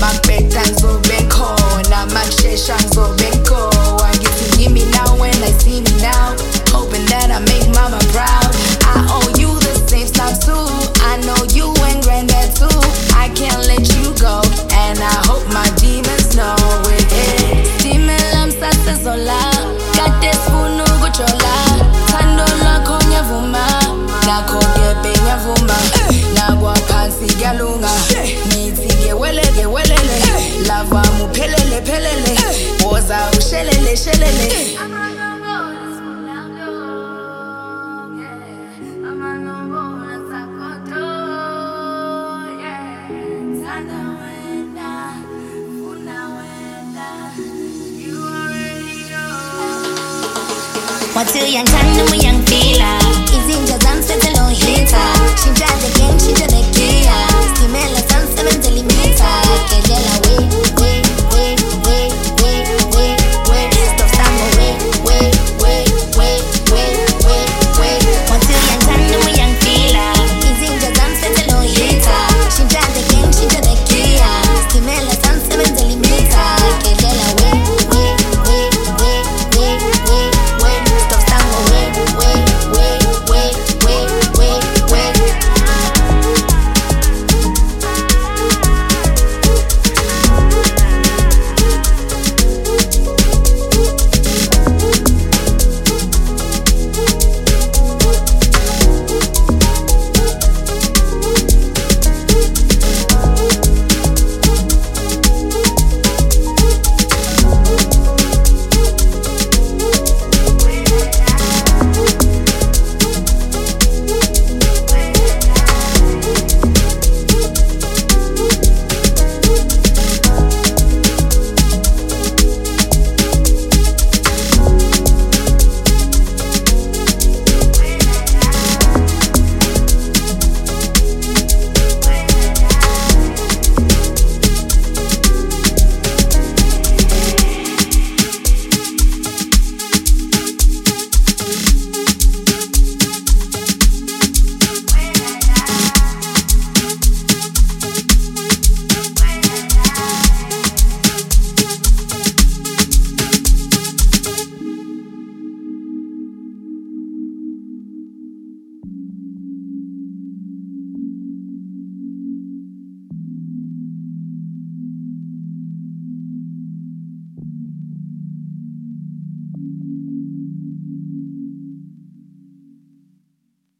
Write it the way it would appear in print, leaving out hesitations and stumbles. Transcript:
Makbeta ngizobe khona, makushesha ngizobe ngikhona. Angithi give me now when they see me now, hoping that I make mama proud. I owe you the same stuff too, I know you and granddad too. I can't let you go, and I hope my demons know it. Dimela msasezola, kade sifuna ukujola. Thando lakho ngiyavuma, nakho kebe ngiyavuma. Nagwa phansi kuyalunga, nithi ke welele. Lava muphelele phelele, woza ushelele shelele. What too young time, no young feet.